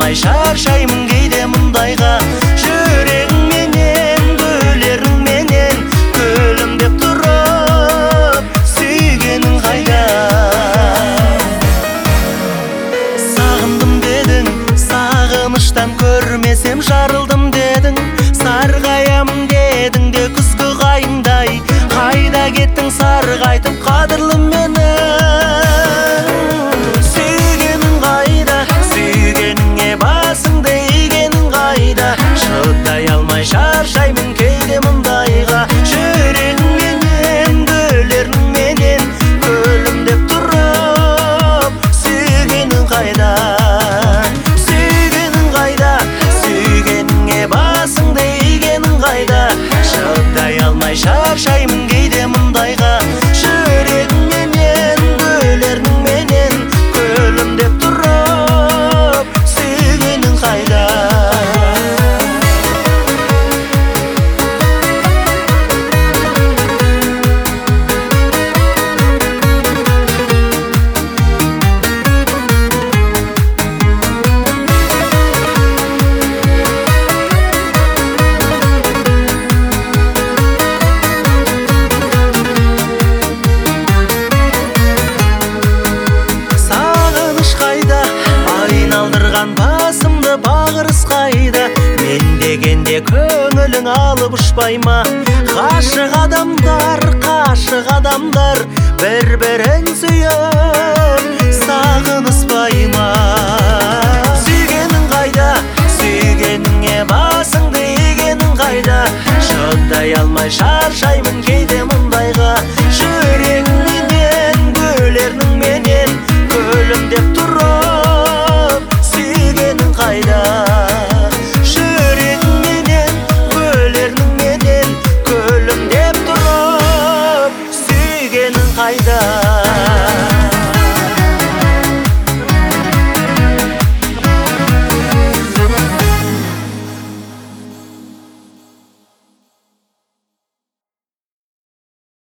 алмай шаршаймын кейде мұндайға. Жүрегіңменен, гүлеріңменен күлімдеп тұрып, сүйгенің қайда? Сағындым дедің, сағыныштан көрмесем жарылдым дедің. Сарғаямын дедің де күзгі қайыңдай, қайда кеттің сарғайтып қадірлі мені? Сүйгенің қайда, сүйгеніңе басыңды игенің қайда? Шыдай алмай шаршаймын кейде мұндайға. Жүрегіңменен, гүлеріңменен күлімдеп тұрып, сүйгенің қайда? Сүйгенің қайда, сүйгеніңе басыңды игенің қайда? Шыдай алмай шаршаймын кейде мұндайға. Жүрегіңменен, гүлеріңменен күлімдеп тұрып, сүйгенің қайда? Басымды бағырыс қайда? Мен дегенде көңілің алып ұшпай ма? Қашық адамдар бір-бірін сүйіп сағыныспай ма? Сүйгенің қайда, сүйгеніңе басыңды игенің қайда? Шыдай алмай шаршаймын кейде мұндайға. Жүрегіңменен, гүлеріңменен күлімдеп тұрып, сүйгенің қайда? Жүрегіңменен, гүлеріңменен күлімдеп тұрып, сүйгенің қайда?